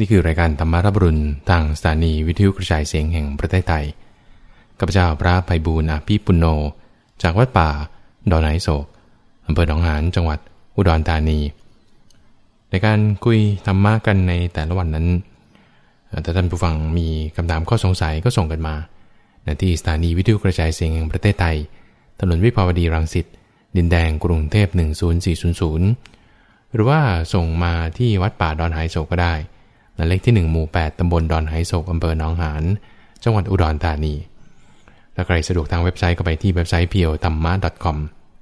นี่คือรายการธรรมรับรุณทางสถานีวิทยุกระจายเสียงแห่งประเทศไทยข้าพเจ้าพระไพบูลย์ อภิปุณโญจากวัดป่าดอนไหโศกอำเภอหนองหานจังหวัดอุดรธานีในการคุยธรรมะกันในแต่ละวันนั้นถ้าท่านผู้ฟังมีคำถามข้อสงสัยก็ส่งกันมาที่สถานีวิทยุกระจายเสียงแห่งประเทศไทยถนนวิภาวดีรังสิตดินแดงกรุงเทพ10400หรือว่าส่งมาที่วัดป่าดอนไหโศกก็ได้เลขที่1หมู่8ตำบลดอนไหโศกอำเภอหนองหานจังหวัดอุดรธานีถ้าใครสะดวกทางเว็บไซต์ก็ไปที่เว็บไซต์ purethama.com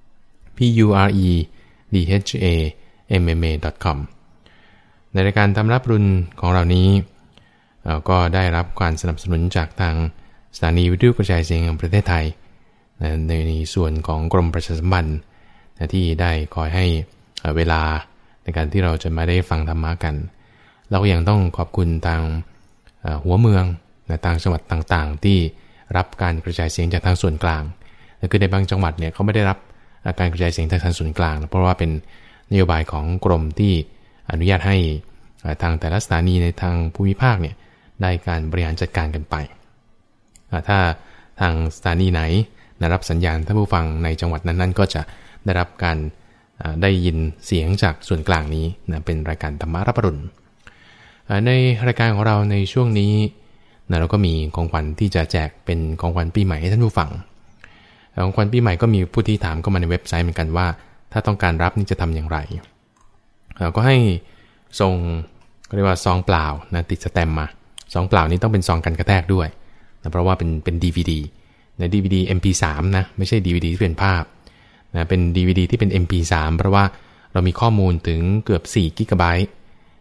purethama.com ในรายการธรรมรับรุณของเรานี้ก็ได้รับการสนับสนุนจากทางสถานีวิทยุกระจายเสียงแห่งประเทศไทยในส่วนของกรมประชาสัมพันธ์ที่ได้คอยให้เวลาในการที่เราจะมาได้ฟังธรรมะกันเราก็ยังต้องขอบคุณทางหัวเมืองทางจังหวัดต่างๆที่รับการกระจายเสียงจากทางส่วนกลางคือในบางจังหวัดเนี่ยเขาไม่ได้รับการกระจายเสียงจากทางส่วนกลางเพราะว่าเป็นนโยบายของกรมที่อนุญาตให้ทางแต่ละสถานีในทางภูมิภาคเนี่ยได้การบริหารจัดการกันไปถ้าทางสถานีไหนรับสัญญาณท่านผู้ฟังในจังหวัดนั้นๆก็จะได้รับการได้ยินเสียงจากส่วนกลางนี้เป็นรายการธรรมรับรุณในรายการของเราในช่วงนี้เราก็มีของขวัญที่จะแจกเป็นของขวัญปีใหม่ให้ท่านผู้ฟังของขวัญปีใหม่ก็มีผู้ที่ถามเข้ามาในเว็บไซต์เหมือนกันว่าถ้าต้องการรับนี่จะทำอย่างไรก็ให้ส่งเรียกว่าซองเปล่าติดสแตมป์มาซองเปล่านี้ต้องเป็นซองกันกระแทกด้วยเพราะว่าเป็น DVD ใน DVD MP3 นะไม่ใช่ DVD ที่เป็นภาพเป็น DVD ที่เป็น MP3 เพราะว่าเรามีข้อมูลถึงเกือบ4 กิกะไบต์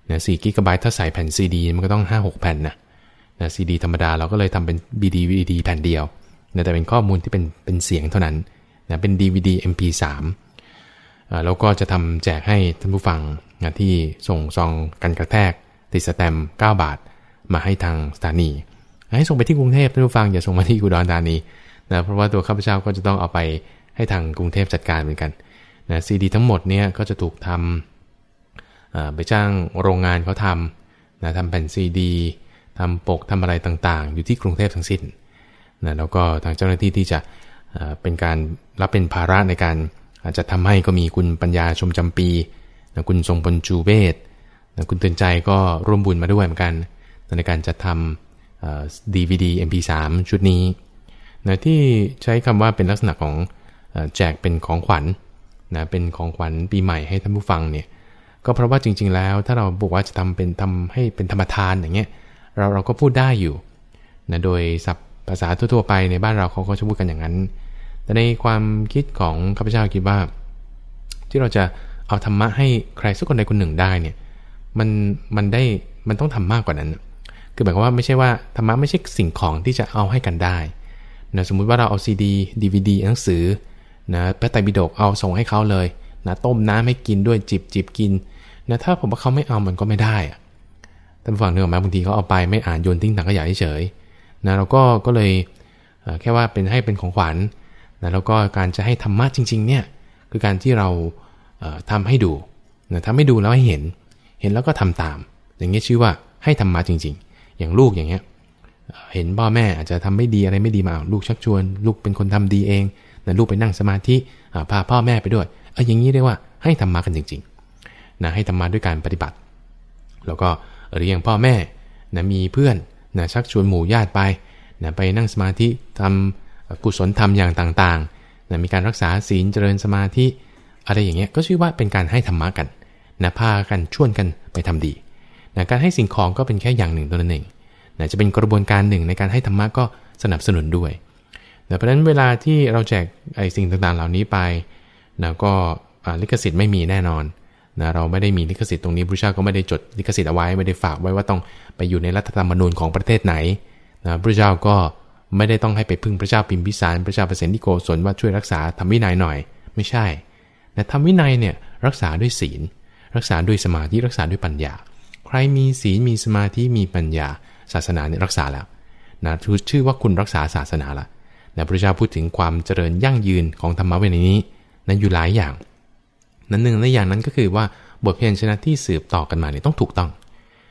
4 กิกะไบต์ถ้าใส่แผ่น CD มันก็ต้อง 5-6 แผ่นนะ CD ธรรมดาเราก็เลยทำเป็น DVD แผ่นเดียวแต่เป็นข้อมูลที่เป็นเสียงเท่านั้นเป็น DVD MP3 แล้วก็จะทำแจกให้ท่านผู้ฟังที่ส่งซองกันกระแทกติดสแตมป์9 บาทมาให้ทางสถานีให้ส่งไปที่กรุงเทพท่านผู้ฟังอย่าส่งมาที่อุดรธานีเพราะว่าตัวข้าพเจ้าก็จะต้องเอาไปให้ทางกรุงเทพจัดการเหมือนกันCD ทั้งหมดเนี่ยก็จะถูกทำไปจ้างโรงงานเขาทำทำแผ่น CD ทำปกทำอะไรต่างๆอยู่ที่กรุงเทพทั้งสิ้นแล้วก็ทางเจ้าหน้าที่ที่จะเป็นการรับเป็นภาระในการอาจจะทำให้ก็มีคุณปัญญาชมจำปีคุณทรงพลจูเวศคุณเตือนใจก็ร่วมบุญมาด้วยเหมือนกันในการจัดทำDVD MP3 ชุดนี้ที่ใช้คำว่าเป็นลักษณะของแจกเป็นของขวัญเป็นของขวัญปีใหม่ให้ท่านผู้ฟังเนี่ยก็เพราะว่าจริงๆแล้วถ้าเราบอกว่าจะทำให้เป็นธรรมทานอย่างเงี้ยเราก็พูดได้อยู่โดยศัพท์ภาษาทั่วๆไปในบ้านเราเขาก็จะพูดกันอย่างนั้นแต่ในความคิดของข้าพเจ้าคิดว่าที่เราจะเอาธรรมะให้ใครสักคนใดคนหนึ่งได้เนี่ยมันต้องทำมากกว่านั้นคือหมายความว่าไม่ใช่ว่าธรรมะไม่ใช่สิ่งของที่จะเอาให้กันได้สมมุติว่าเราเอา CD DVD หนังสือพระไตรปิฎกเอาส่งให้เขาเลยต้มน้ำให้กินด้วยจิบกินถ้าผมว่าเขาไม่เอามันก็ไม่ได้ท่านฟังนึกออกไหมบางทีเขาเอาไปไม่อ่านโยนทิ้งถังขยะเฉยเราก็เลยแค่ว่าให้เป็นของขวัญแล้วก็การจะให้ธรรมะจริงๆเนี่ยคือการที่เราทำให้ดูทำให้ดูแล้วให้เห็นแล้วก็ทำตามอย่างนี้ชื่อว่าให้ธรรมะจริงๆอย่างลูกอย่างเงี้ยเห็นพ่อแม่อาจจะทำไม่ดีอะไรไม่ดีมาลูกชักชวนลูกเป็นคนทำดีเองลูกไปนั่งสมาธิพาพ่อแม่ไปด้วยอย่างนี้เรียกว่าให้ธรรมะกันจริงๆให้ธรรมะด้วยการปฏิบัติแล้วก็หรืออย่างพ่อแม่มีเพื่อนชักชวนหมู่ญาติไปนั่งสมาธิทำกุศลธรรมอย่างต่างๆมีการรักษาศีลเจริญสมาธิอะไรอย่างเงี้ยก็ชื่อว่าเป็นการให้ธรรมะกันพากันชวนกันไปทำดีการให้สิ่งของก็เป็นแค่อย่างหนึ่งตัวนั้นเองจะเป็นกระบวนการหนึ่งในการให้ธรรมะก็สนับสนุนด้วยเพราะฉะนั้นเวลาที่เราแจกสิ่งต่างๆเหล่านี้ไปก็ลิขสิทธิ์ไม่มีแน่นอนเราไม่ได้มีลิขสิทธิ์ตรงนี้พระเจ้าก็ไม่ได้จดลิขสิทธิ์เอาไว้ไม่ได้ฝากไว้ว่าต้องไปอยู่ในรัฐธรรมนูญของประเทศไหนพระเจ้าก็ไม่ได้ต้องให้ไปพึ่งพระเจ้าพิมพิสารพระเจ้าเปรตนิโกศลว่าช่วยรักษาธรรมวินัยหน่อยไม่ใช่แต่ธรรมวินัยเนี่ยรักษาด้วยศีลรักษาด้วยสมาธิรักษาด้วยปัญญาใครมีศีลมีสมาธิมีปัญญาศาสนาเนี่ยรักษาแล้วชื่อว่าคุณรักษาศาสนาละพระเจ้าพูดถึงความเจริญยั่งยืนของธรรมะวินัยนี้อยู่หลายอย่างหนึ่งในอย่างนั้นก็คือว่าบทเพียรชนะที่สืบต่อกันมาเนี่ยต้องถูกต้อง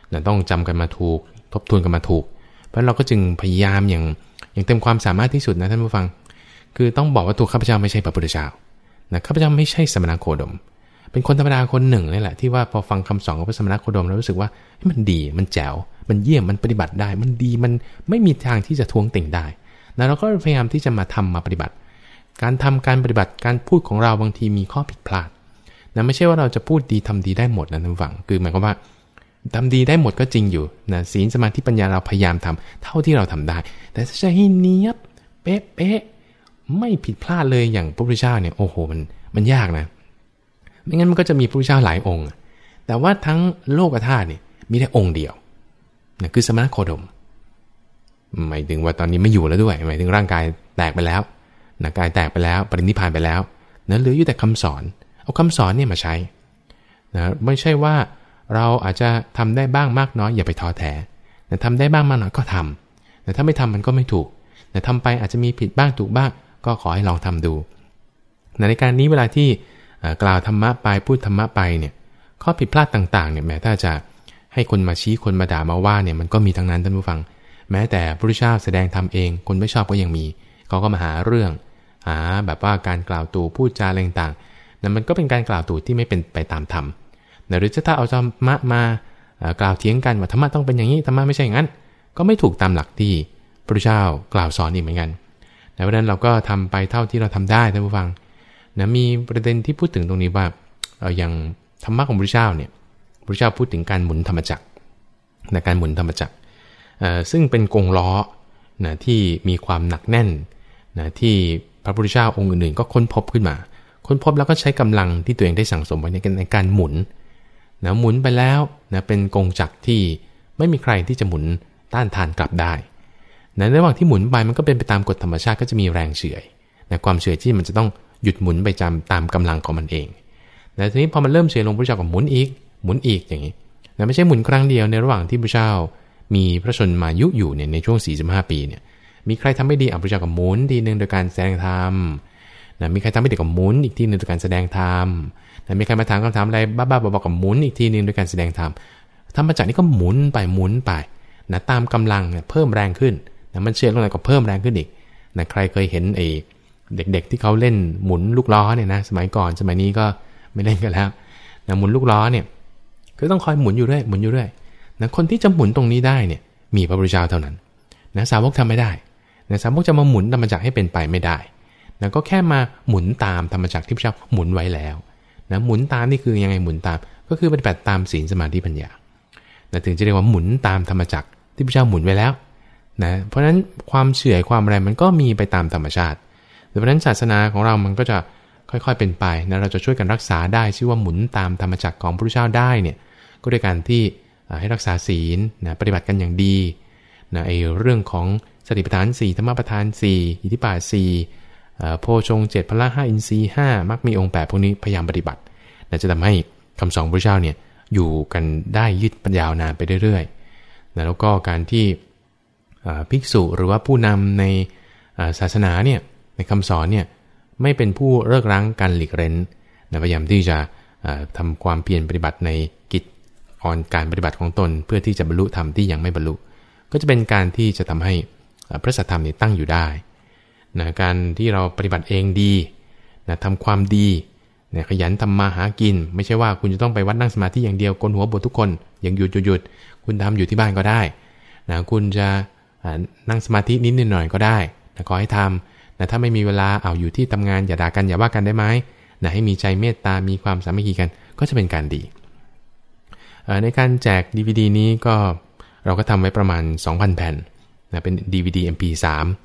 ต้องจำกันมาถูกทบทวนกันมาถูกเพราะเราก็จึงพยายามอย่างเต็มความสามารถที่สุดนะท่านผู้ฟังคือต้องบอกว่าตัวข้าพเจ้าไม่ใช่พระพุทธเจ้านะข้าพเจ้าไม่ใช่สมณโคดมเป็นคนธรรมดาคนหนึ่งนี่แหละที่ว่าพอฟังคำสอนของพระสมณโคดมแล้วรู้สึกว่ามันดีมันแจ๋วมันเยี่ยมมันปฏิบัติได้มันดีมันไม่มีทางที่จะท้วงติ่งได้นะเราก็พยายามที่จะมาทำมาปฏิบัติการทำการปฏิบัติการพูดของเราบางทีมีข้อผิดพลาดนะไม่ใช่ว่าเราจะพูดดีทำดีได้หมดนะท่านผู้ฟังคือหมายความว่าทำดีได้หมดก็จริงอยู่นะศีลสมาธิปัญญาเราพยายามทำเท่าที่เราทำได้แต่ถ้าจะให้เนียบเป๊ะไม่ผิดพลาดเลยอย่างพระพุทธเจ้าเนี่ยโอ้โหมันยากนะไม่งั้นมันก็จะมีพระพุทธเจ้าหลายองค์แต่ว่าทั้งโลกธาตุเนี่ยมีได้องค์เดียวนะคือสมณโคดมหมายถึงว่าตอนนี้ไม่อยู่แล้วด้วยหมายถึงร่างกายแตกไปแล้วนะกายแตกไปแล้วปรินิพพานไปแล้วนะเหลืออยู่แต่คำสอนเอาคำสอนเนี่ยมาใช้นะไม่ใช่ว่าเราอาจจะทำได้บ้างมากน้อยอย่าไปท้อแท้แต่ทำได้บ้างมากน้อยก็ทำแต่ถ้าไม่ทำมันก็ไม่ถูกแต่ทำไปอาจจะมีผิดบ้างถูกบ้างก็ขอให้ลองทำดูในการนี้เวลาที่กล่าวธรรมะไปพูดธรรมะไปเนี่ยข้อผิดพลาดต่างๆเนี่ยแม้ถ้าจะให้คนมาชี้คนมาด่ามาว่าเนี่ยมันก็มีทั้งนั้นท่านผู้ฟังแม้แต่พระพุทธเจ้าแสดงธรรมเองคนไม่ชอบก็ยังมีเขาก็มาหาเรื่องหาแบบว่าการกล่าวตู่พูดจาอะไรต่างๆนั่นมันก็เป็นการกล่าวตู่ที่ไม่เป็นไปตามธรรมหรือถ้าเอาธรรมะมากล่าวเถียงกันว่าธรรมะต้องเป็นอย่างนี้ธรรมะไม่ใช่อย่างนั้นก็ไม่ถูกตามหลักที่พระพุทธเจ้ากล่าวสอนอีกเหมือนกันดังนั้นเราก็ทำไปเท่าที่เราทำได้ท่านผู้ฟังนะมีประเด็นที่พูดถึงตรงนี้ว่าอย่างธรรมะของพระพุทธเจ้าเนี่ยพระพุทธเจ้าพูดถึงการหมุนธรรมจักรในการหมุนธรรมจักรซึ่งเป็นกงล้อนะที่มีความหนักแน่นนะที่พระพุทธเจ้าองค์อื่นๆก็ค้นพบขึ้นมาค้นพบแล้วก็ใช้กำลังที่ตัวเองได้สั่งสมไว้ในการหมุนนะหมุนไปแล้วนะเป็นกงจักรที่ไม่มีใครที่จะหมุนต้านทานกลับได้นะในระหว่างที่หมุนไปมันก็เป็นไปตามกฎธรรมชาติก็จะมีแรงเฉื่อยนะความเฉื่อยที่มันจะต้องหยุดหมุนไปตามกำลังของมันเองแต่ทีนี้พอมันเริ่มเฉื่อยลงพระเจ้าก็หมุนอีกอย่างนี้นะไม่ใช่หมุนครั้งเดียวในระหว่างที่พระเจ้ามีพระชนมายุอยู่เนี่ยในช่วง45ปีเนี่ยมีใครทำไม่ดีพระเจ้าก็หมุนทีนึงโดยการแสดงธรรมนะมีใครทำไม่ดีก็หมุนอีกทีนึงโดยการแสดงธรรมนะมีใครมาถามคำถามอะไรบ้าๆบอๆก็หมุนอีกทีนึงโดยการแสดงธรรมธรรมจักรนี่ก็หมุนไปนะตามกำลังเนี่ยเพิ่มแรงขึ้นนะมันเชื่อลงไปก็เพิ่มแรงขึ้นอีกนะใครเคยเห็นเด็กๆที่เขาเล่นหมุนลูกล้อเนี่ยนะสมัยก่อนสมัยนี้ก็ไม่เล่นกันแล้วนะหมุนลูกล้อเนี่ยก็ต้องคอยหมุนอยู่เรื่อยนะคนที่จะหมุนตรงนี้ได้เนี่ยมีพระพุทธเจ้าเท่านั้นนะสาวกทำไม่ได้นะสาวกจะมาหมุนธรรมจักรให้เป็นไปไม่ได้นะก็แค่มาหมุนตามธรรมจักรที่พระเจ้าหมุนไว้แล้วนะหมุนตามนี่คือยังไงหมุนตามก็คือปฏิบัติตามศีลสมาธิปัญญานะถึงจะเรียกว่าหมุนตามธรรมจักรที่พระเจ้าหมุนไว้แล้วนะเพราะฉะนั้นความเฉื่อยความอะไรมันก็มีไปตามธรรมชาติเพราะฉะนั้นศาสนาของเรามันก็จะค่อยๆเป็นไปนะเราจะช่วยกันรักษาได้ชื่อว่าหมุนตามธรรมจักรของพระพุทธเจ้าได้เนี่ยก็ด้วยการที่ให้รักษาศีลนะปฏิบัติกันอย่างดีนะเรื่องของสติปัฏฐาน4ธรรมปัฏฐาน4อิทธิบาท4โพชง7พละ5อินทรีย์5มรรคมีองค์8พวกนี้พยายามปฏิบัตินะจะทำให้คำสอนพระพุทธเจ้าเนี่ยอยู่กันได้ยืดยาวนานไปเรื่อยๆนะแล้วก็การที่ภิกษุหรือว่าผู้นำในศาสนาเนี่ยในคำสอนเนี่ยไม่เป็นผู้เลิกรั้งการหลีกเร้นนะพยายามที่จะทำความเพียรปฏิบัติในกิจการปฏิบัติของตนเพื่อที่จะบรรลุธรรมที่ยังไม่บรรลุก็จะเป็นการที่จะทำให้พระสัทธรรมนี้ตั้งอยู่ได้นะการที่เราปฏิบัติเองดีนะทำความดีนะขยันทำมาหากินไม่ใช่ว่าคุณจะต้องไปวัดนั่งสมาธิอย่างเดียวโกนหัวบวชทุกคนอย่างหยุดคุณทำอยู่ที่บ้านก็ได้นะคุณจะนั่งสมาธินิดหน่อยก็ได้นะขอให้ทำนะถ้าไม่มีเวลาอยู่ที่ทำงานอย่าด่ากันอย่าว่ากันได้ไหมนะให้มีใจเมตตามีความสามัคคีกันก็จะเป็นการดีในการแจก DVD นี้ก็เราก็ทำไว้ประมาณ 2,000 แผ่นนะเป็น DVD MP3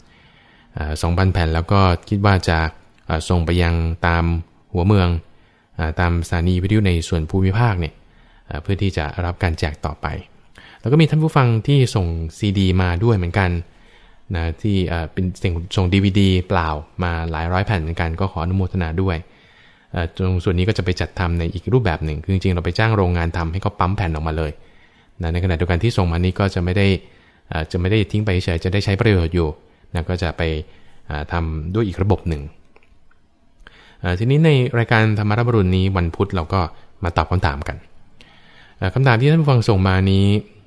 2,000 แผ่นแล้วก็คิดว่าจะส่งไปยังตามหัวเมืองตามสถานีวิทยุในส่วนภูมิภาคเนี่ยเพื่อที่จะรับการแจกต่อไปแล้วก็มีท่านผู้ฟังที่ส่ง CD มาด้วยเหมือนกันนะที่เป็นส่ง DVD เปล่ามาหลายร้อยแผ่นเหมือนกันก็ขออนุโมทนาด้วยตรงส่วนนี้ก็จะไปจัดทำในอีกรูปแบบหนึ่งคือจริงๆเราไปจ้างโรงงานทำให้เขาปั๊มแผ่นออกมาเลยนะในขณะเดียวกันที่ส่งมานี้ก็จะไม่ได้ทิ้งไปเฉยจะได้ใช้ประโยชน์อยู่นะก็จะไปทำด้วยอีกระบบหนึ่งทีนี้ในรายการธรรมรับอรุณนี้วันพุธเราก็มาตอบคำถามกันคำถามที่ท่านผู้ฟังส่งมานี้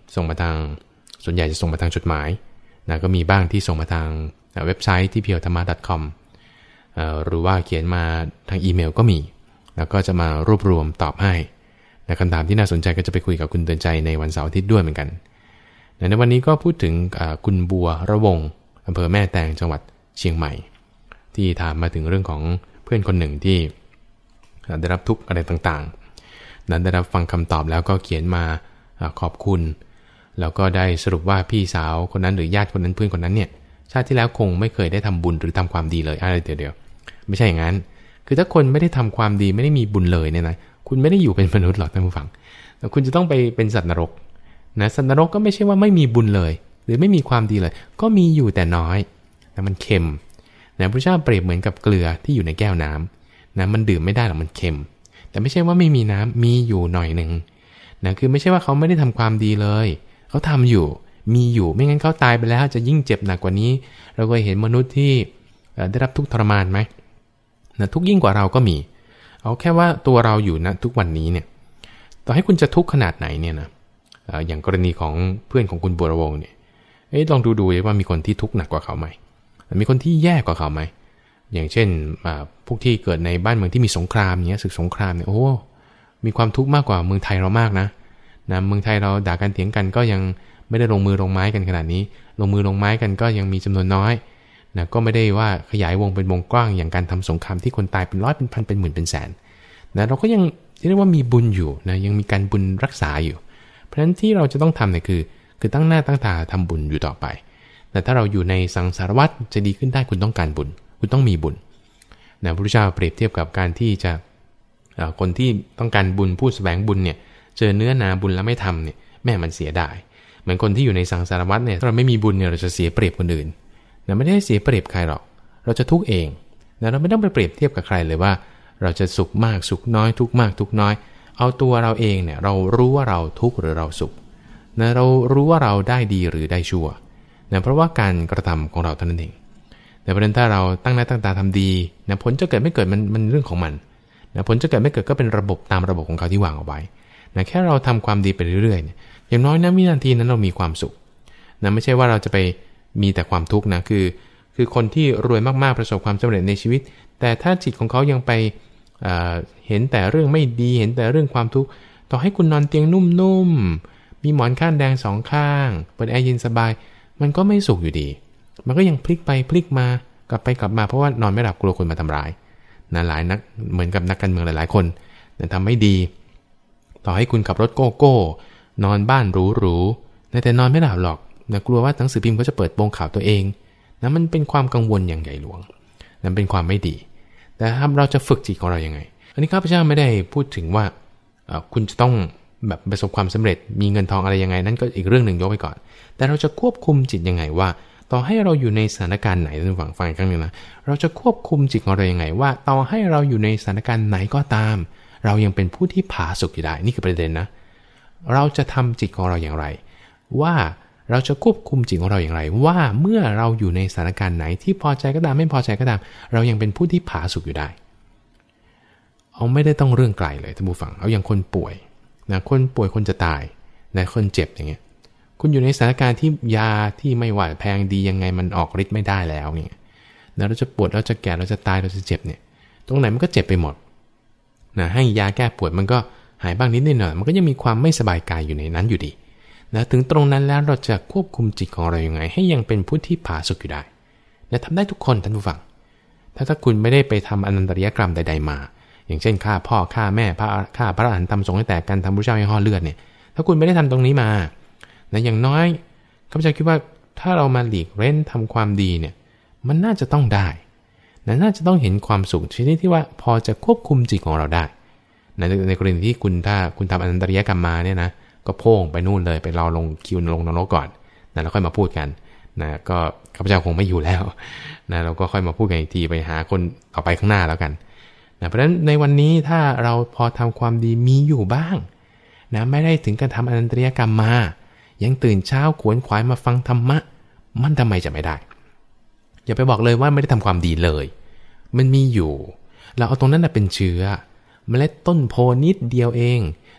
ส่งมาทางส่วนใหญ่จะส่งมาทางจดหมายนะก็มีบ้างที่ส่งมาทางเว็บไซต์ที่ purethama.com หรือว่าเขียนมาทางอีเมลก็มีแล้วก็จะมารวบรวมตอบให้และคำถามที่น่าสนใจก็จะไปคุยกับคุณเตือนใจในวันเสาร์อาทิตย์ด้วยเหมือนกันในวันนี้ก็พูดถึงคุณบัวระวงอำเภอแม่แตงจังหวัดเชียงใหม่ที่ถามมาถึงเรื่องของเพื่อนคนหนึ่งที่ได้รับทุกข์อะไรต่างๆนั้นได้รับฟังคำตอบแล้วก็เขียนมาขอบคุณแล้วก็ได้สรุปว่าพี่สาวคนนั้นหรือญาติคนนั้นเพื่อนคนนั้นเนี่ยชาติที่แล้วคงไม่เคยได้ทำบุญหรือทำความดีเลยอะไรเดี๋ยวไม่ใช่อย่างนั้นคือถ้าคนไม่ได้ทำความดีไม่ได้มีบุญเลยเนี่ยนะคุณไม่ได้อยู่เป็นมนุษย์หรอกท่านผู้ฟังคุณจะต้องไปเป็นสัตว์นรกนะสัตว์นรกก็ไม่ใช่ว่าไม่มีบุญเลยหรือไม่มีความดีเลยก็มีอยู่แต่น้อยแต่มันเค็มนะพระเจ้าเปรียบเหมือนกับเกลือที่อยู่ในแก้วน้ำนะมันดื่มไม่ได้หรอกมันเค็มแต่ไม่ใช่ว่าไม่มีน้ำมีอยู่หน่อยนึงนะคือไม่ใช่ว่าเขาไม่ได้ทำความดีเลยเขาทำอยู่มีอยู่ไม่งั้นเขาตายไปแล้วจะยิ่งเจ็บหนักกว่านี้เราเคยเห็นมนุษย์ที่ได้รับทุกข์ทรมานไหมนะทุกข์ยิ่งกว่าเราก็มีเอาแค่ว่าตัวเราอยู่นะทุกวันนี้เนี่ยต่อให้คุณจะทุกข์ขนาดไหนเนี่ยนะอย่างกรณีของเพื่อนของคุณบัวระวงเนี่ยลองดูว่ามีคนที่ทุกข์หนักกว่าเขาไหมมีคนที่แย่กว่าเขาไหมอย่างเช่นพวกที่เกิดในบ้านเมืองที่มีสงครามเนี้ยศึกสงครามเนี่ยโอ้มีความทุกข์มากกว่าเมืองไทยเรามากนะเมืองไทยเราด่ากันเถียงกันก็ยังไม่ได้ลงมือลงไม้กันขนาดนี้ลงมือลงไม้กันก็ยังมีจำนวนน้อยนะก็ไม่ได้ว่าขยายวงเป็นวงกว้างอย่างการทำสงครามที่คนตายเป็นร้อยเป็นพันเป็นหมื่นเป็นแสนนะเราก็ยังเรียกว่ามีบุญอยู่นะยังมีการบุญรักษาอยู่เพราะฉะนั้นที่เราจะต้องทำเนี่ยคือตั้งหน้าตั้งตาทำบุญอยู่ต่อไปแต่ถ้าเราอยู่ในสังสารวัฏจะดีขึ้นได้คุณต้องการบุญคุณต้องมีบุญนะพระพุทธเจ้าเปรียบเทียบกับการที่จะคนที่ต้องการบุญผู้แสวงบุญเนี่ยเจอเนื้อนาบุญแล้วไม่ทำเนี่ยแม่มันเสียดายเหมือนคนที่อยู่ในสังสารวัฏเนี่ยถ้าเราไม่มีบุญเนี่ยเราจะเสียเปรียบคนอื่นนะไม่ได้เสียเปรียบใครหรอกเราจะทุกข์เองนะเราไม่ต้องไปเปรียบเทียบกับใครเลยว่าเราจะสุขมากสุขน้อยทุกข์มากทุกข์น้อยเอาตัวเราเองเนี่ยเรารู้ว่าเราทุกข์หรือเราสุขนะเรารู้ว่าเราได้ดีหรือได้ชั่วนะเพราะว่าการกระทำของเราเท่านั้นเองแต่ประเด็นถ้าเราตั้งหน้าตั้งตาทำดีนะผลจะเกิดไม่เกิดมันเรื่องของมันนะผลจะเกิดไม่เกิดก็เป็นระบบตามระบบของเขาที่วางเอาไว้นะแค่เราทำความดีไปเรื่อยๆเนี่ยอย่างน้อยนะวินาทีนั้นเรามีความสุขนะไม่ใช่ว่าเราจะไปมีแต่ความทุกข์นะคือคนที่รวยมากๆประสบความสำเร็จในชีวิตแต่ถ้าจิตของเขายังไปเห็นแต่เรื่องไม่ดีเห็นแต่เรื่องความทุกข์ต่อให้คุณนอนเตียงนุ่มๆมีหมอนข้างแดง2ข้างเปิดแอร์เย็นสบายมันก็ไม่สุขอยู่ดีมันก็ยังพลิกไปพลิกมากลับไปกลับมาเพราะว่านอนไม่หลับกลัวคนมาทำร้ายนะหลายนักเหมือนกับนักการเมืองหลายๆคนทำไม่ดีต่อให้คุณขับรถโก้โก้นอนบ้านหรูๆแต่นอนไม่หลับหรอกนะกลัวว่าหนังสือพิมพ์เขาจะเปิดโปงข่าวตัวเองนะมันเป็นความกังวลอย่างใหญ่หลวงนั่นเป็นความไม่ดีแต่เราจะฝึกจิตของเรายังไงอันนี้ข้าพเจ้าไม่ได้พูดถึงว่าคุณจะต้องแบบประสบความสำเร็จมีเงินทองอะไรยังไงนั่นก็อีกเรื่องหนึ่งยกไว้ก่อนแต่เราจะควบคุมจิตยังไงว่าต่อให้เราอยู่ในสถานการณ์ไหนท่านฟังอีกครั้งนึงนะเราจะควบคุมจิตของเรายังไงว่าต่อให้เราอยู่ในสถานการณ์ไหนก็ตามเรายังเป็นผู้ที่ผาสุกอยู่ได้นี่คือประเด็นนะเราจะทำจิตของเราอย่างไรว่าเราจะควบคุมจิตของเราอย่างไรว่าเมื่อเราอยู่ในสถานการณ์ไหนที่พอใจก็ตามไม่พอใจก็ตามเรายังเป็นผู้ที่ผาสุกอยู่ได้เอาไม่ได้ต้องเรื่องไกลเลยท่านผู้ฟังเอาอย่างคนป่วยนะคนป่วยคนจะตายนะคนเจ็บอย่างเงี้ยคุณอยู่ในสถานการณ์ที่ยาที่ไม่ว่าแพงดียังไงมันออกฤทธิ์ไม่ได้แล้วเนี่ยนะเราจะปวดเราจะแก่เราจะตายเราจะเจ็บเนี่ยตรงไหนมันก็เจ็บไปหมดนะให้ยาแก้ปวดมันก็หายบ้างนิดหน่อยมันก็ยังมีความไม่สบายกายอยู่ในนั้นอยู่ดีนะถึงตรงนั้นแล้วเราจะควบคุมจิตของเราอย่างไงให้ยังเป็นผู้ที่ผาสุกอยู่ได้นะทำได้ทุกคนท่านผู้ฟังถ้าคุณไม่ได้ไปทำอนันตริยกรรมใดๆมาอย่างเช่นฆ่าพ่อฆ่าแม่ฆ่าพระอรหันต์ทำสงฆ์ให้แตกกันทำพระเจ้าให้ห่อเลือดเนี่ยถ้าคุณไม่ได้ทำตรงนี้มานะอย่างน้อยข้าพเจ้าคิดว่าถ้าเรามาหลีกเล่นทำความดีเนี่ยมันน่าจะต้องได้นะน่าจะต้องเห็นความสุขชนิดที่ว่าพอจะควบคุมจิตของเราได้ในกรณีที่ถ้าคุณทำอนันตริยกรรมมาเนี่ยนะก็โพ่งไปนู่นเลยไปรอลงคิวลงนรกก่อนนะแล้วค่อยมาพูดกันนะก็ข้าพเจ้าคงไม่อยู่แล้วนะเราก็ค่อยมาพูดกันอีกทีไปหาคนต่อไปข้างหน้าแล้วกันนะเพราะฉะนั้นในวันนี้ถ้าเราพอทำความดีมีอยู่บ้างนะไม่ได้ถึงการทำอนันตริยกรรมมายังตื่นเช้าขวนขวายมาฟังธรรมะมันทำไมจะไม่ได้อย่าไปบอกเลยว่าไม่ได้ทำความดีเลยมันมีอยู่เราเอาตรงนั้นเป็นเชื้อเมล็ดต้นโพนิดเดียวเอง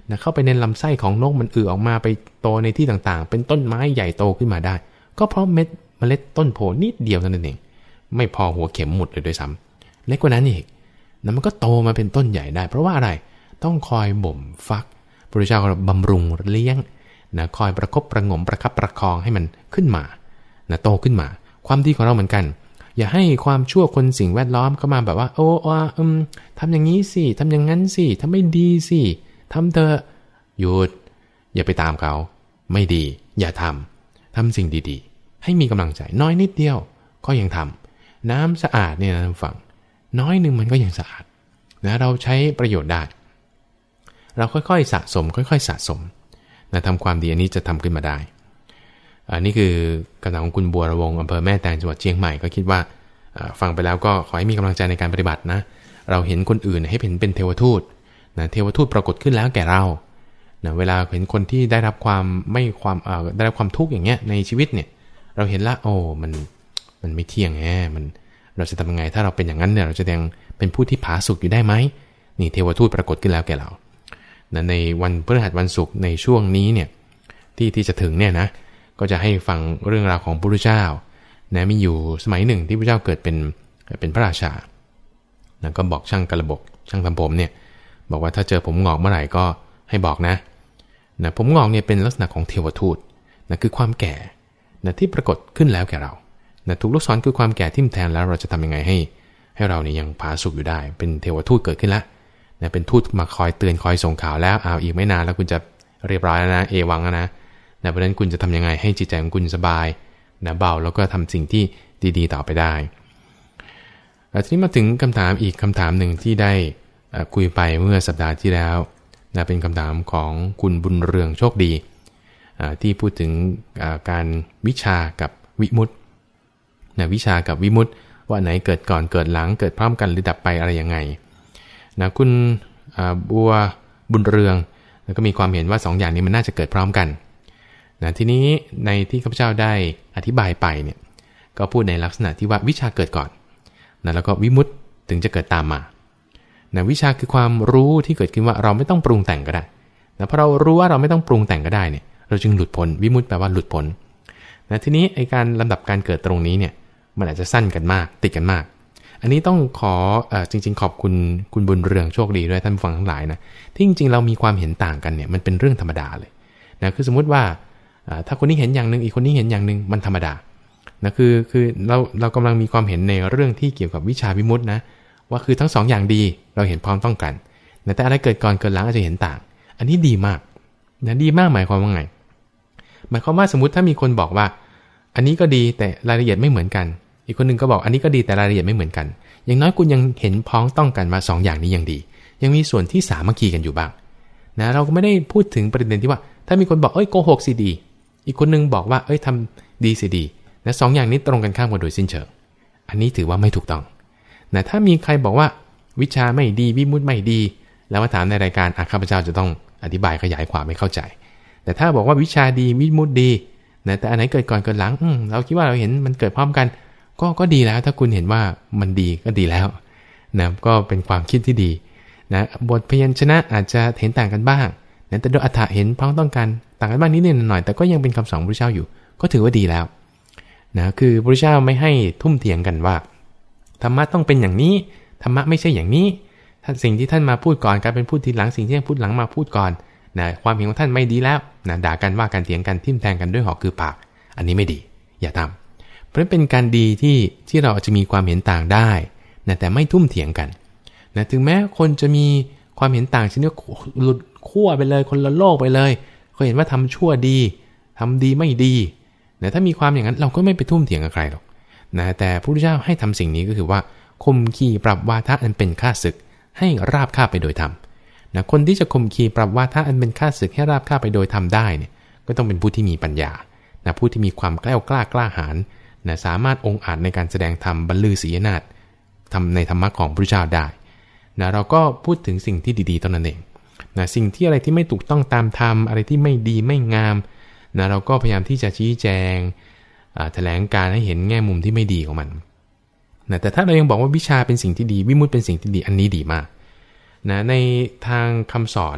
นะเข้าไปในลำไส้ของนกมันออกมาไปโตในที่ต่างๆเป็นต้นไม้ใหญ่โตขึ้นมาได้ก็เพราะเมล็ดต้นโพนิดเดียวเท่านั้นเองไม่พอหัวเข็มหมดเลยด้วยซ้ำเล็กกว่านั้นอีกนะมันก็โตมาเป็นต้นใหญ่ได้เพราะว่าอะไรต้องคอยบ่มฟักพระพุทธเจ้าก็บำรุงเลี้ยงนะคอยประคบประงมประคับประคองให้มันขึ้นมานะโตขึ้นมาความดีของเราเหมือนกันอย่าให้ความชั่วคนสิ่งแวดล้อมเข้ามาแบบว่าทำอย่างนี้สิทำอย่างนั้นสิทำไม่ดีสิทำเถอะหยุดอย่าไปตามเขาไม่ดีอย่าทำสิ่งดีๆให้มีกำลังใจน้อยนิดเดียวก็ยังทำน้ำสะอาดเนี่ยนะฝั่งน้อยหนึ่งมันก็ยังสะอาดนะเราใช้ประโยชน์ได้เราค่อยๆสะสมนะทำความดีอันนี้จะทำขึ้นมาได้อันนี้คือคำถามของคุณบัวระวงอำเภอแม่แตงจังหวัดเชียงใหม่ก็คิดว่าฟังไปแล้วก็ขอให้มีกำลังใจในการปฏิบัตินะเราเห็นคนอื่นให้เป็นเทวทูตนะเทวทูตปรากฏขึ้นแล้วแก่เรานะเวลาเห็นคนที่ได้รับความทุกข์อย่างเงี้ยในชีวิตเนี่ยเราเห็นละมันไม่เที่ยงเราจะทำยังไงถ้าเราเป็นอย่างนั้นเนี่ยเราจะยังเป็นผู้ที่ผาสุกอยู่ได้ไหมนี่เทวทูตปรากฏขึ้นแล้วแก่เรานะในวันพฤหัสวันศุกร์ในช่วงนี้เนี่ยที่จะถึงเนี่ยนะก็จะให้ฟังเรื่องราวของพระพุทธเจ้านะมีอยู่สมัยหนึ่งที่พระเจ้าเกิดเป็นพระราชานะก็บอกช่างกระบอกช่างทำผมเนี่ยบอกว่าถ้าเจอผมงอกเมื่อไหร่ก็ให้บอกนะผมงอกเนี่ยเป็นลักษณะของเทวทูตนะคือความแก่นะที่ปรากฏขึ้นแล้วแก่เรานะถูกลูกศรคือความแก่ทิ่มแทงแล้วเราจะทำยังไงให้เราเนี่ยยังผาสุกอยู่ได้เป็นเทวทูตเกิดขึ้นแล้วนะเป็นทูตมาคอยเตือนคอยส่งข่าวแล้วอีกไม่นานแล้วคุณจะเรียบร้อยแล้วนะวังแล้วนะเพราะฉะนั้นคุณจะทำยังไงให้จิตใจของคุณสบายนะเบาแล้วก็ทำสิ่งที่ดีๆต่อไปได้ทีนี้มาถึงคำถามอีกคำถามหนึ่งที่ได้คุยไปเมื่อสัปดาห์ที่แล้วนะเป็นคำถามของคุณบุญเรืองโชคดีที่พูดถึงการวิชากับวิมุตตินะวิชากับวิมุตติว่าไหนเกิดก่อนเกิดหลังเกิดพร้อมกันหรือดับไปอะไรยังไงนะคุณบัวบุญเรืองแล้วก็มีความเห็นว่า2 อย่างนี้มันน่าจะเกิดพร้อมกันนะทีนี้ในที่ข้าพเจ้าได้อธิบายไปเนี่ยก็พูดในลักษณะที่ว่าวิชาเกิดก่อนนะแล้วก็วิมุตติถึงจะเกิดตามมานะวิชาคือความรู้ที่เกิดขึ้นว่าเราไม่ต้องปรุงแต่งก็ได้นะพอเรารู้ว่าเราไม่ต้องปรุงแต่งก็ได้เนี่ยเราจึงหลุดพ้นวิมุตติแปลว่าหลุดพ้นนะทีนี้ไอ้การลำดับการเกิดตรงนี้เนี่ยมันอาจจะสั้นกันมากติดกันมากอันนี้ต้องขอจริงๆขอบคุณบุญเรืองโชคดีด้วยท่านผู้ฟังทั้งหลายนะที่จริงๆเรามีความเห็นต่างกันเนี่ยมันเป็นเรื่องธรรมดาเลยนะคือสมมุติว่าถ้าคนนี้เห็นอย่างนึงอีกคนนี้เห็นอย่างนึงมันธรรมดานะคือเรากำลังมีความเห็นในเรื่องที่เกี่ยวกับวิชาวิมุตตินะว่าคือทั้ง2 อย่างดีเราเห็นพร้อมต้องกันแต่อะไรเกิดก่อนเกิดหลังอาจจะเห็นต่างอันนี้ดีมากนะดีมากหมายความว่าไงหมายความว่าสมมุติถ้ามีคนบอกว่าอันนี้ก็ดีแต่รายละเอียดไม่เหมือนกันอีกคนนึงก็บอกอันนี้ก็ดีแต่รายละเอียดไม่เหมือนกันอย่างน้อยคุณยังเห็นพ้องต้องกันมา2 อย่างนี้ยังดียังมีส่วนที่สามัคคีกันอยู่บ้างนะเราก็ไม่ได้พูดถึงประเด็นที่ว่าถ้ามีคนบอกโกหกสิดีอีกคนนึงบอกว่าทำดีสิดีนะ2 อย่างนี้ตรงกันข้ามกันโดยสิ้นเชิงอันนี้ถือว่าไม่ถูกต้องนะถ้ามีใครบอกว่าวิชาไม่ดีวิมุตติไม่ดีแล้วมาถามในรายการข้าพเจ้าจะต้องอธิบายขยายความให้เข้าใจแต่ถ้าบอกว่าวิชาดีวิมุตติดีนะแต่อันไหนเกิดก่อนเกิดหลังเราคิดว่าเราเห็นมันเกิดพร้อมกันก็ดีแล้วถ้าคุณเห็นว่ามันดีก็ดีแล้วนะก็เป็นความคิดที่ดีนะบทพยัญชนะอาจจะเห็นต่างกันบ้างนะแต่โดยอรรถะเห็นพ้องต้องกันต่างกันบ้างนิดหน่อยแต่ก็ยังเป็นคำสอนพระพุทธเจ้าอยู่ก็ถือว่าดีแล้วนะคือพระพุทธเจ้าไม่ให้ทุ่มเถียงกันว่าธรรมะต้องเป็นอย่างนี้ธรรมะไม่ใช่อย่างนี้ท่านสิ่งที่ท่านมาพูดก่อนกลายเป็นพูดทีหลังสิ่งที่ท่านพูดหลังมาพูดก่อนนะความเห็นของท่านไม่ดีแล้วนะด่ากันว่ากันเถียงกันทิ่มแทงกันด้วยหอกคือปากอันนี้ไม่ดีอย่าทำเพราะเป็นการดีที่เราอาจจะมีความเห็นต่างได้นะแต่ไม่ทุ่มเถียงกันนะถึงแม้คนจะมีความเห็นต่างชนิดหลุดขั้วไปเลยคนละโลกไปเลยเขาเห็นว่าทำชั่วดีทำดีไม่ดีนะถ้ามีความอย่างนั้นเราก็ไม่ไปทุ่มเถียงกับใครหรอกนะแต่พระพุทธเจ้าให้ทำสิ่งนี้ก็คือว่าข่มขีปรับวาทะอันเป็นข้าศึกให้ราบคาบไปโดยธรรมนะคนที่จะข่มขีปรับวาทะอันเป็นข้าศึกให้ราบคาบไปโดยธรรมได้เนี่ยก็ต้องเป็นผู้ที่มีปัญญานะผู้ที่มีความแกล้วกล้าหาญนะสามารถองอาจในการแสดงธรรมบรรลือศียนาฏทำในธรรมะของพระพุทธเจ้าได้นะเราก็พูดถึงสิ่งที่ดีๆตอนนั้นเองนะสิ่งที่อะไรที่ไม่ถูกต้องตามธรรมอะไรที่ไม่ดีไม่งามนะเราก็พยายามที่จะชี้แจงแถลงการให้เห็นแง่มุมที่ไม่ดีของมันนะแต่ถ้าเรายังบอกว่าวิชาเป็นสิ่งที่ดีวิมุตติเป็นสิ่งที่ดีอันนี้ดีมากนะในทางคำสอน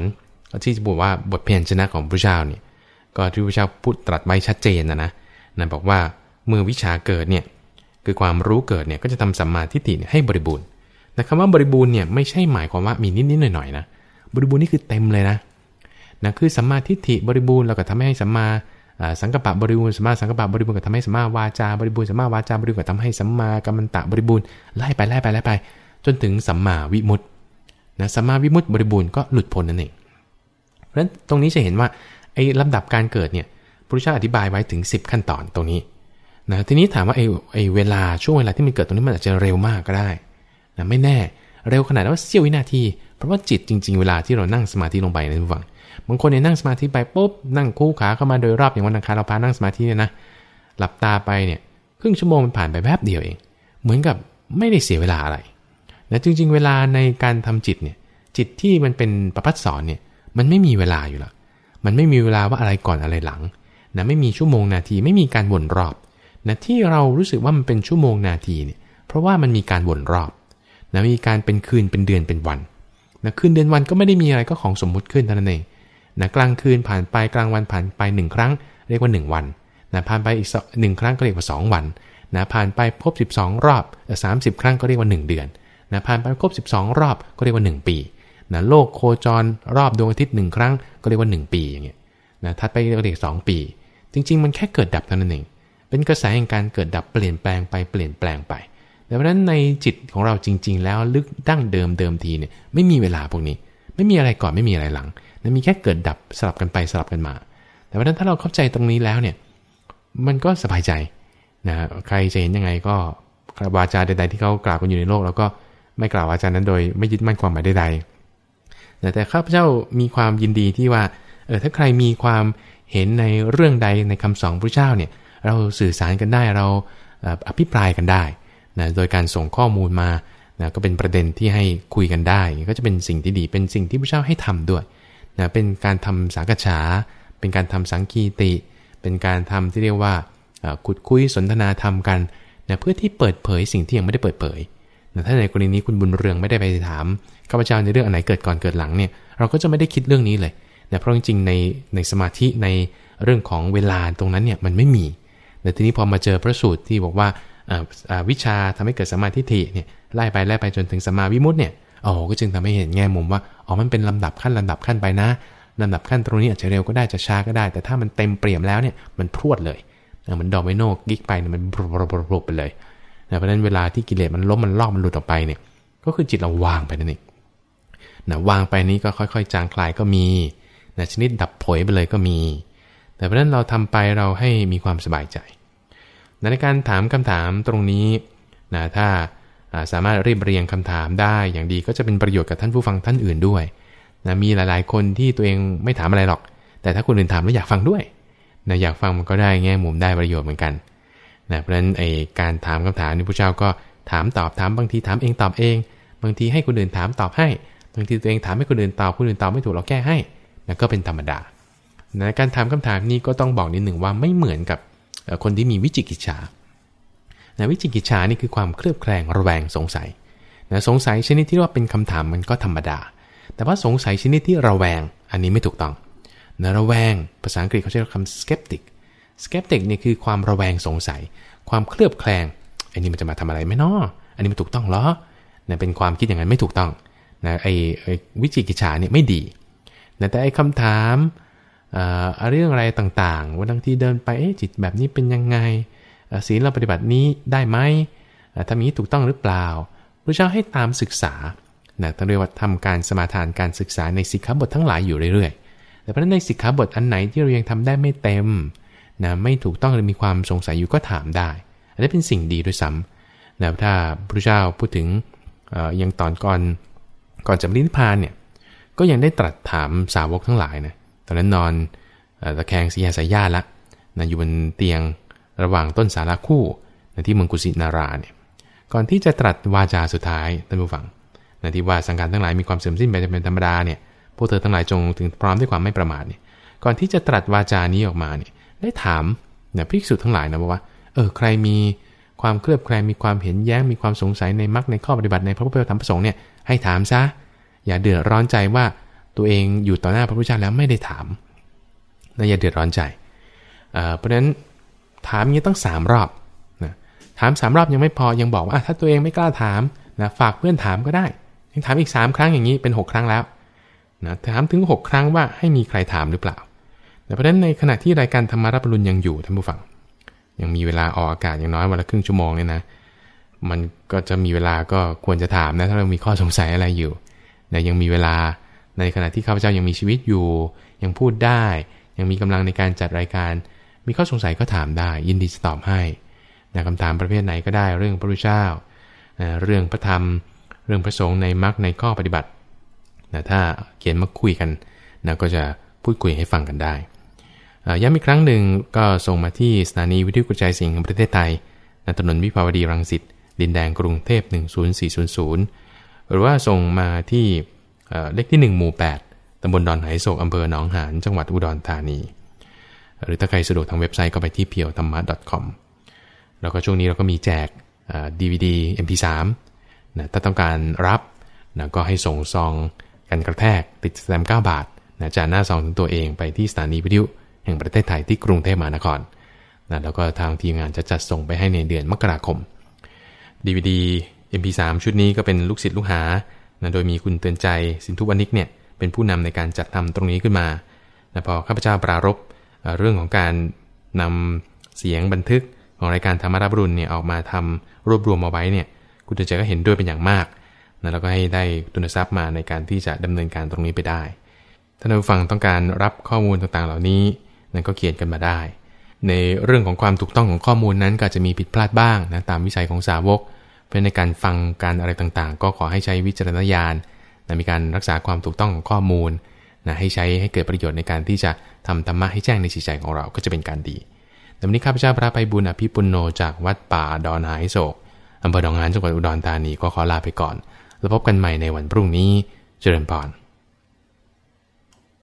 ที่จะบอกว่าบทเพียรชนะของพระเจ้าเนี่ยก็ที่พระเจ้าพูดตรัสไว้ชัดเจนนะบอกว่าเมื่อวิชาเกิดเนี่ยคือความรู้เกิดเนี่ยก็จะทำสัมมาทิฏฐิให้บริบูรณ์แต่คำว่าบริบูรณ์เนี่ยไม่ใช่หมายความว่ามีนิดๆหน่อยๆนะบริบูรณ์นี่คือเต็มเลยนะคือสัมมาทิฏฐิบริบูรณ์แล้วก็ทำให้สัมมาสังกัปปะบริบูรณ์สัมมาสังกัปปะบริบูรณ์ก็ทำให้สัมมาวาจาบริบูรณ์สัมมาวาจาบริบูรณ์ก็ทำให้สัมมากัมมันตะบริบูรณ์ไล่ไปจนถึงสัมมาวิมุตติสัมมาวิมุตติบริบูรณ์ก็หลุดพ้นนั่นเองเพราะฉะนั้นตรงนี้จะเห็นว่าไอ้ลำดับการเกิดเนี่ยพระพุทธเจ้าอธิบายไว้ถึง10ขั้นตอนตรงนี้ทีนี้ถามว่าไอ้เวลาช่วงเวลาที่มันเกิดตรงนี้มันอาจจะเร็วมากก็ได้ไม่แน่เร็วขนาดว่าเสี้ยววินาทีเพราะว่าจิตจริงๆเวลาที่เรานั่งสมาธิลงไปนะทุกฝั่งบางคนเนี่ยนั่งสมาธิไปปุ๊บนั่งคู่ขาเข้ามาโดยรอบอย่างวันอังคารเราพานั่งสมาธิเนี่ยนะหลับตาไปเนี่ยครึ่งชั่วโมงมันผ่านไปแป๊บเดียวเองเหมือนกับไม่ได้เสียเวลาอะไรจริงๆเวลาในการทำจิตเนี่ยจิตที่มันเป็นประภัสสรเนี่ยมันไม่มีเวลาอยู่แล้วมันไม่มีเวลาว่าอะไรก่อนอะไรหลังไม่มีชั่วโมงนาทีไม่มีการวนรอบที่เรารู้สึกว่ามันเป็นชั่วโมงนาทีเนี่ยเพราะว่ามันมีการวนรอบมีการเป็นคืนเป็นเดือนเป็นวันคืนเดือนวันก็ไม่ได้มีอะไรก็ของสมมุติขึ้นเท่านั้นเองกลางคืนผ่านไปกลางวันผ่านไป1ครั้งเรียกว่า1วันผ่านไปอีก1ครั้งก็เรียกว่า2วันผ่านไปครบ12รอบ30ครั้งก็เรียกว่า1เดือนผ่านไปครบ12รอบก็เรียกว่า1ปีโลกโคจรรอบดวงอาทิตย์1ครั้งก็เรียกว่า1ปีอย่างเงี้ยถัดไปก็เรียก2ปีจริงๆมันแค่เกิดดับเท่านั้นเองเป็นกระแสแห่งการเกิดดับเปลี่ยนแปลงไปดังนั้นในจิตของเราจริงๆแล้วลึกดั้งเดิมทีเนี่ยไม่มีเวลาพวกนี้ไม่มีอะไรก่อนไม่มีอะไรหลังมีแค่เกิดดับสลับกันไปสลับกันมาแต่ว่าถ้าเราเข้าใจตรงนี้แล้วเนี่ยมันก็สบายใจใครจะเห็นยังไงก็วาจาใดๆที่เขากล่าวกันอยู่ในโลกแล้วก็ไม่กล่าววาจานั้นโดยไม่ยึดมั่นความหมายใดๆแต่ข้าพเจ้ามีความยินดีที่ว่าถ้าใครมีความเห็นในเรื่องใดในคำสอนพระเจ้าเนี่ยเราสื่อสารกันได้เราอภิปรายกันได้โดยการส่งข้อมูลมาก็เป็นประเด็นที่ให้คุยกันได้ก็จะเป็นสิ่งที่ดีเป็นสิ่งที่พระเจ้าให้ทำด้วยเป็นการทำสังกัจฉาเป็นการทำสังคีติเป็นการทำที่เรียกว่าขุดคุยสนทนาธรรมกันเพื่อที่เปิดเผยสิ่งที่ยังไม่ได้เปิดเผยถ้าในกรณีนี้คุณบุญเรืองไม่ได้ไปถามข้าพเจ้าในเรื่องอันไหนเกิดก่อนเกิดหลังเนี่ยเราก็จะไม่ได้คิดเรื่องนี้เลยเพราะจริงๆในสมาธิในเรื่องของเวลาตรงนั้นเนี่ยมันไม่มีแต่ทีนี้พอมาเจอพระสูตรที่บอกว่าวิชาทำให้เกิดสัมมาทิฏฐิเนี่ยไล่ไปจนถึงสัมมาวิมุตติเนี่ยก็จึงทำให้เห็นแง่มุมว่ามันเป็นลำดับขั้นไปนะลำดับขั้นตรงนี้อาจจะเร็วก็ได้จะช้าก็ได้แต่ถ้ามันเต็มเปี่ยมแล้วเนี่ยมันพรวดเลยเหมือนดอมิโนกิ๊กไปเนี่ยมันพรวดไปเลยเพราะฉะนั้นเวลาที่กิเลสมันล้มมันลอกมันหลุดออกไปเนี่ยก็คือจิตเราวางไปนั่นเองวางไปนี้ก็ค่อยๆจางคลายก็มีชนิดดับผลไปเลยก็มีแต่เพราะฉะนั้นเราทำไปเราให้มีความสบายใจในการถามคำถามตรงนี้ถ้าสามารถเรียบเรียงคำถามได้อย่างดีก็จะเป็นประโยชน์กับท่านผู้ฟังท่านอื่นด้วยมีหลายๆคนที่ตัวเองไม่ถามอะไรหรอกแต่ถ้าคนอื่นถามแล้วอยากฟังด้วยอยากฟังมันก็ได้แง่มุมได้ประโยชน์เหมือนกันเพราะฉะนั้นการถามคำถามนี้พระเจ้าก็ถามตอบบางทีถามเองตอบเองบางทีให้คนอื่นถามตอบให้บางทีตัวเองถามให้คนอื่นตอบคนอื่นตอบไม่ถูกเราแก้ให้ก็เป็นธรรมดาการถามคำถามนี้ก็ต้องบอกนิดหนึ่งว่าไม่เหมือนกับคนที่มีวิจิกิจฉาวิจิกิจฉานี่คือความเคลือบแคลงระแวงสงสัยสงสัยชนิดที่ว่าเป็นคำถามมันก็ธรรมดาแต่ว่าสงสัยชนิดที่ระแวงอันนี้ไม่ถูกต้องระแวงภาษาอังกฤษเขาใช้คำ skeptic นี่คือความระแวงสงสัยความเคลือบแคลงอันนี้มันจะมาทำอะไรไหมเนาะอันนี้มันถูกต้องเหรอเป็นความคิดอย่างนั้นไม่ถูกต้องวิจิกิจฉาเนี่ยไม่ดีแต่คำถามเรื่องอะไรต่างๆว่าบางทีเดินไปจิตแบบนี้เป็นยังไงศีลเราปฏิบัตินี้ได้ไหมทำอย่างนี้ถูกต้องหรือเปล่าพระเจ้าให้ตามศึกษาต้องเรียกว่าทำการสมาทานการศึกษาในสิกขาบททั้งหลายอยู่เรื่อยๆแต่เพราะฉะนั้นในสิกขาบทอันไหนที่เรายังทำได้ไม่เต็มไม่ถูกต้องหรือมีความสงสัยอยู่ก็ถามได้อันนี้เป็นสิ่งดีด้วยซ้ำถ้าพระเจ้าพูดถึงยังตอนก่อนจะปรินิพพานเนี่ยก็ยังได้ตรัสถามสาวกทั้งหลายนะตอนนั้นนอนตะแคงสีหสายญาติละอยู่บนเตียงระหว่างต้นสาราคู่ที่เมืองกุสินาราเนี่ยก่อนที่จะตรัสวาจาสุดท้ายท่านผู้ฟังที่ว่าสังขารทั้งหลายมีความเสื่อมสิ้นไปเป็นธรรมดาเนี่ยพวกเธอทั้งหลายจงถึงพร้อมด้วยความไม่ประมาทเนี่ยก่อนที่จะตรัสวาจานี้ออกมาเนี่ยได้ถามภิกษุทั้งหลายนะว่าใครมีความเคลือบแคลงมีความเห็นแย้งมีความสงสัยในมรรคในข้อปฏิบัติในพระพุทธธรรมประสงค์เนี่ยให้ถามซะอย่าเดือดร้อนใจว่าตตัวเองอยู่ต่อหน้าพระพุทธเจ้าแล้วไม่ได้ถามน่าอย่าเดือดร้อนใจเพราะฉะนั้นถามอย่างนี้ต้อง3 รอบนะถาม3 รอบยังไม่พอยังบอกว่าถ้าตัวเองไม่กล้าถามนะฝากเพื่อนถามก็ได้ยังถามอีก3 ครั้งอย่างนี้เป็น6 ครั้งแล้วนะถามถึง6 ครั้งว่าให้มีใครถามหรือเปล่าเพราะฉะนั้นในขณะที่รายการธรรมารับอรุณยังอยู่ท่านผู้ฟังยังมีเวลาออกอากาศอย่างน้อยวันละครึ่งชั่วโมงเนี่ยนะมันก็จะมีเวลาก็ควรจะถามนะถ้าเรามีข้อสงสัยอะไรอยู่นะยังมีเวลาในขณะที่ข้าพเจ้ายังมีชีวิตอยู่ยังพูดได้ยังมีกำลังในการจัดรายการมีข้อสงสัยก็ถามได้ยินดีจะตอบให้นะคำถามประเภทไหนก็ได้เรื่องพระพุทธเจ้าเรื่องพระธรรมเรื่องพระสงฆ์ในมรรคในข้อปฏิบัตินะถ้าเขียนมาคุยกันนะก็จะพูดคุยให้ฟังกันได้ย้ำอีกครั้งหนึ่งก็ส่งมาที่สถานีวิทยุกระจายเสียงแห่งประเทศไทยณถนนวิภาวดีรังสิตดินแดงกรุงเทพ10400หรือว่าส่งมาที่เลขที่1หมู่8ตำบลดอนไหโศกอำเภอหนองหานจังหวัดอุดรธานีหรือถ้าใครสะดวกทางเว็บไซต์ก็ไปที่ piothama.com แล้วก็ช่วงนี้เราก็มีแจกDVD MP3 นะถ้าต้องการรับนะก็ให้ส่งซองกันกระแทกติดสแตมป์9 บาทนะจากหน้าซองถึงตัวเองไปที่สถานีวิทยุแห่งประเทศไทยที่กรุงเทพมหานครนะแล้วก็ทางทีมงานจะจัดส่งไปให้ในเดือนมกราคม DVD MP3 ชุดนี้ก็เป็นลูกศิษย์ลูกหานะโดยมีคุณเตือนใจสินธุวณิกเนี่ยเป็นผู้นำในการจัดทำตรงนี้ขึ้นมานะพอข้าพเจ้าปรารภเรื่องของการนำเสียงบันทึกของรายการธรรมารับอรุณเนี่ยออกมาทำรวบรวมเอาไว้เนี่ยคุณเตือนใจก็เห็นด้วยเป็นอย่างมากนะแล้วก็ให้ได้ทุนทรัพย์มาในการที่จะดำเนินการตรงนี้ไปได้ถ้าท่านผู้ฟังต้องการรับข้อมูลต่างๆเหล่านี้นั้นก็เขียนกันมาได้ในเรื่องของความถูกต้องของข้อมูลนั้นก็จะมีผิดพลาดบ้างนะตามวิสัยของสาวกเพราะในการฟังการอะไรต่างๆก็ขอให้ใช้วิจารณญาณนะมีการรักษาความถูกต้องของข้อมูลนะให้ใช้ให้เกิดประโยชน์ในการที่จะทำธรรมะให้แจ้งในจิตใจของเราก็จะเป็นการดีแต่วันนี้ข้าพเจ้าพระไพบูลย์อภิปุณโญจากวัดป่าดอนไหโศกอำเภอหนองหานจังหวัดอุดรธานีก็ขอลาไปก่อนแล้วพบกันใหม่ในวันพรุ่งนี้เจริญพร